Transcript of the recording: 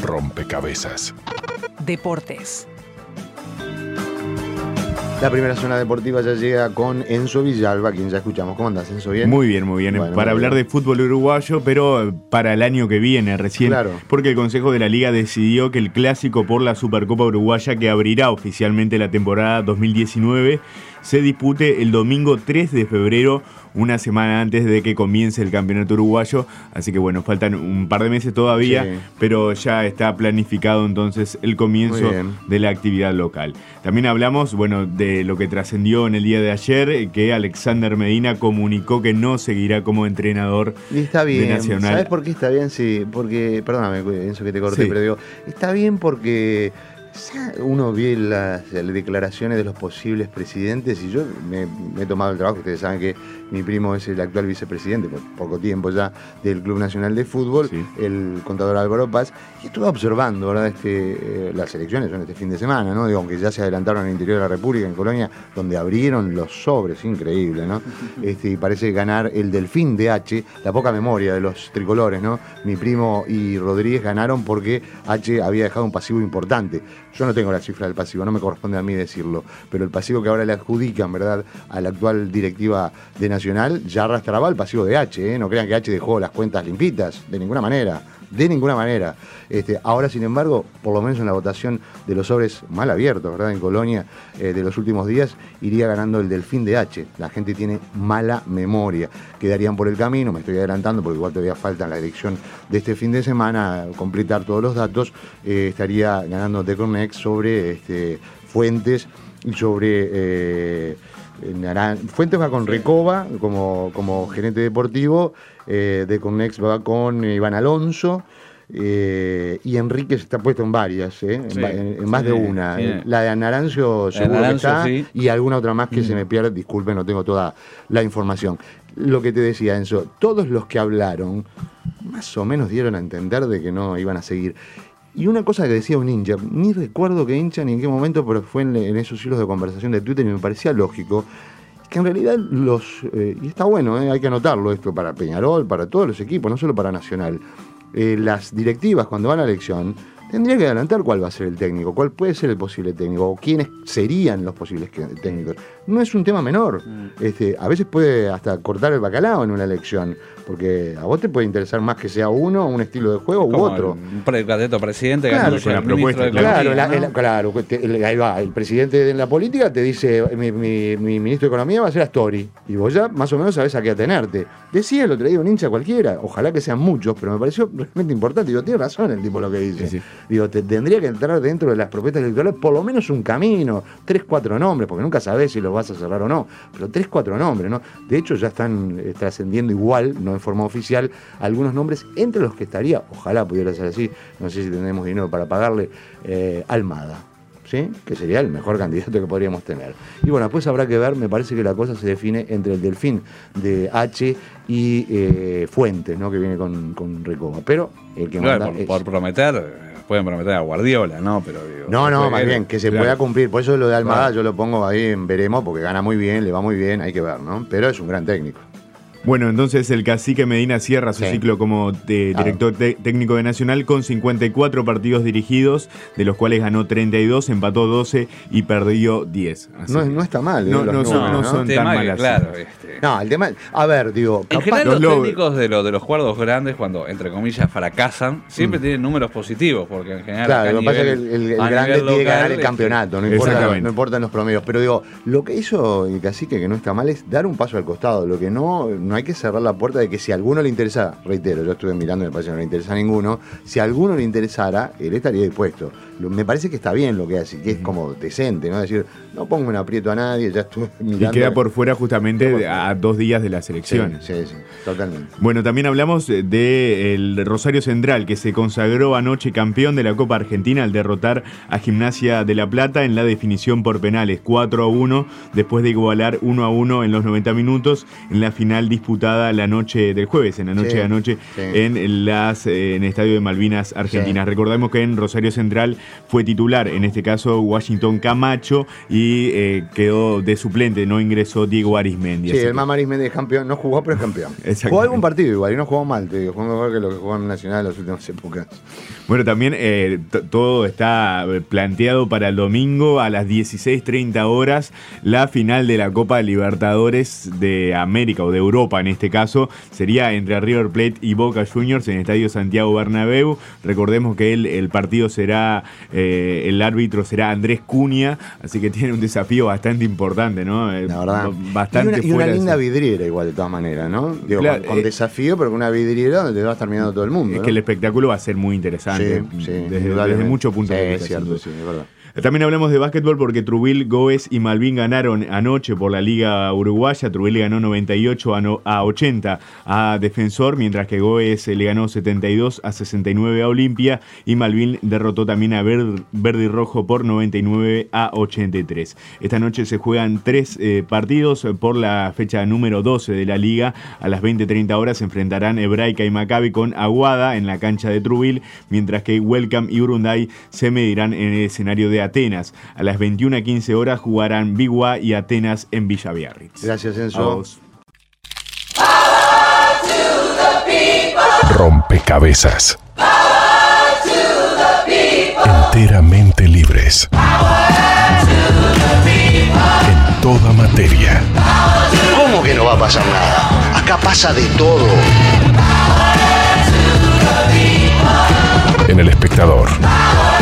rompecabezas. Deportes. La primera zona deportiva ya llega con Enzo Villalba, quien ya escuchamos. ¿Cómo andás, Enzo? ¿Bien? Muy bien, muy bien. Bueno, para muy hablar bien. de fútbol uruguayo, pero para el año que viene recién. Claro. Porque el Consejo de la Liga decidió que el clásico por la Supercopa Uruguaya, que abrirá oficialmente la temporada 2019, se dispute el domingo 3 de febrero, una semana antes de que comience el campeonato uruguayo. Así que bueno, faltan un par de meses todavía, Sí. pero ya está planificado entonces el comienzo Muy bien. de la actividad local. También hablamos, bueno, de lo que trascendió en el día de ayer, que Alexander Medina comunicó que no seguirá como entrenador Y está bien. de Nacional. ¿Sabes por qué está bien? Sí, porque, perdóname, Enzo, que te corté, Sí. pero digo, está bien porque ya uno ve las declaraciones de los posibles presidentes y yo me he tomado el trabajo, ustedes saben que mi primo es el actual vicepresidente, por poco tiempo ya, del Club Nacional de Fútbol, Sí. el contador Álvaro Paz, y estuve observando, ¿verdad? Las elecciones son este fin de semana, ¿no? Digo, aunque ya se adelantaron en el interior de la República, en Colonia, donde abrieron los sobres, increíble, ¿no? Y parece ganar el Delfín de H, la poca memoria de los tricolores, ¿no? Mi primo y Rodríguez ganaron porque H había dejado un pasivo importante. Yo no tengo la cifra del pasivo, no me corresponde a mí decirlo, pero el pasivo que ahora le adjudican, ¿verdad?, a la actual directiva de Nacional ya arrastraba el pasivo de H, ¿eh? No crean que H dejó las cuentas limpitas, de ninguna manera. De ninguna manera. Ahora, sin embargo, por lo menos en la votación de los sobres mal abiertos, ¿verdad?, en Colonia, de los últimos días, iría ganando el Delfín de H. La gente tiene mala memoria. Quedarían por el camino, me estoy adelantando porque igual todavía falta en la elección de este fin de semana completar todos los datos. Estaría ganando Decornex sobre Fuentes y sobre Fuentes va con Recoba como gerente deportivo, Decornex va con Iván Alonso, y Enríquez está puesto en varias, Sí, en más sí, de una. sí. La de Narancio seguro que Narancio, está, sí. y alguna otra más que se me pierde, disculpen, no tengo toda la información. Lo que te decía, Enzo, todos los que hablaron más o menos dieron a entender de que no iban a seguir. Y una cosa que decía un hincha, ni recuerdo qué hincha ni en qué momento, pero fue en esos hilos de conversación de Twitter y me parecía lógico, que en realidad y está bueno, hay que anotarlo esto para Peñarol, para todos los equipos, no solo para Nacional. Las directivas cuando van a la elección tendrían que adelantar cuál va a ser el técnico, cuál puede ser el posible técnico, o quiénes serían los posibles técnicos. No es un tema menor. A veces puede hasta cortar el bacalao en una elección, porque a vos te puede interesar más que sea uno, un estilo de juego u Como otro. un candidato presidente Claro, ganándose con la el ministro propuesta, de Claro, Economía, ¿no? claro, ahí va. El presidente de la política te dice, mi ministro de Economía va a ser Astori. Y vos ya más o menos sabés a qué atenerte. Decía el otro día un hincha cualquiera, ojalá que sean muchos, pero me pareció realmente importante. Digo, tiene razón el tipo lo que dice. Sí, sí. Digo, tendría que entrar dentro de las propuestas electorales por lo menos un camino, 3, 4 nombres, porque nunca sabés si los vas a cerrar o no, pero 3, 4 nombres, ¿no? De hecho, ya están trascendiendo igual, no en forma oficial, algunos nombres entre los que estaría, ojalá pudiera ser así, no sé si tendremos dinero para pagarle, Almada, ¿sí? Que sería el mejor candidato que podríamos tener. Y bueno, después habrá que ver, me parece que la cosa se define entre el Delfín de H y Fuentes, ¿no? Que viene con Recoba. Pero el que Claro, manda por prometer, pueden prometer a Guardiola, ¿no? Pero digo, No, más bien, que se claro. pueda cumplir. Por eso lo de Almada Claro. yo lo pongo ahí en veremos, porque gana muy bien, le va muy bien, hay que ver, ¿no? Pero es un gran técnico. Bueno, entonces el cacique Medina cierra su Sí. ciclo como director técnico de Nacional con 54 partidos dirigidos, de los cuales ganó 32, empató 12 y perdió 10. Así No, que no está mal, No, los no son- números, no ¿no? son El tema tan es que, malas. claro, No, el tema, a ver, digo, en capaz, general los los logros. técnicos de los cuadros grandes, cuando entre comillas fracasan, siempre tienen números positivos, porque en general acá claro, a lo que pasa es nivel- que el a grande nivel tiene que local, ganar el campeonato, no Exactamente. importan los promedios. Pero digo, lo que hizo el cacique, que no está mal, es dar un paso al costado. Lo que no hay que cerrar la puerta de que si a alguno le interesa, reitero, yo estuve mirando y me parece que no le interesa a ninguno, si a alguno le interesara, él estaría dispuesto. Me parece que está bien lo que hace, que es como decente, ¿no? Es decir, no pongo en aprieto a nadie, ya estuve Y mirando. queda por fuera justamente Queda por fuera. a 2 días de las Sí, elecciones. sí, totalmente. Bueno, también hablamos del Rosario Central, que se consagró anoche campeón de la Copa Argentina al derrotar a Gimnasia de La Plata en la definición por penales 4-1, después de igualar 1-1 en los 90 minutos en la final disputada la noche del jueves, en la noche de anoche, en el Estadio de Malvinas, Argentina. Recordemos que en Rosario Central fue titular, en este caso Washington Camacho, y quedó de suplente, no ingresó Diego Arismendi. Sí, el Mama Arismendi es campeón, no jugó, pero es campeón. Jugó algún partido igual y no jugó mal, te digo, jugó mejor que lo que jugó en Nacional en las últimas épocas. Bueno, también todo está planteado para el domingo a las 16:30 horas, la final de la Copa Libertadores de América, o de Europa en este caso, sería entre River Plate y Boca Juniors en el Estadio Santiago Bernabéu. Recordemos que el partido será, el árbitro será Andrés Cunha, así que tiene un desafío bastante importante, ¿no? La verdad. Bastante y una linda vidriera igual, de todas maneras, ¿no? Digo, claro, con desafío, pero con una vidriera donde te va a estar mirando todo el mundo. Es, ¿no?, que el espectáculo va a ser muy interesante, desde muchos puntos de vista. Es cierto, sí, es verdad. También hablamos de básquetbol porque Trubil, Goes y Malvin ganaron anoche por la Liga Uruguaya. Trubil le ganó 98-80 a Defensor, mientras que Goes le ganó 72-69 a Olimpia, y Malvin derrotó también a Verde y Rojo por 99-83. Esta noche se juegan 3 partidos por la fecha número 12 de la Liga. A las 20:30 horas se enfrentarán Hebraica y Maccabi con Aguada en la cancha de Trubil, mientras que Welcome y Urunday se medirán en el escenario de Atenas. A las 21:15 horas jugarán Biguá y Atenas en Villa Biarritz. Gracias, Enzo. Rompecabezas. Enteramente libres. En toda materia. ¿Cómo que no va a pasar nada? Acá pasa de todo. En El Espectador.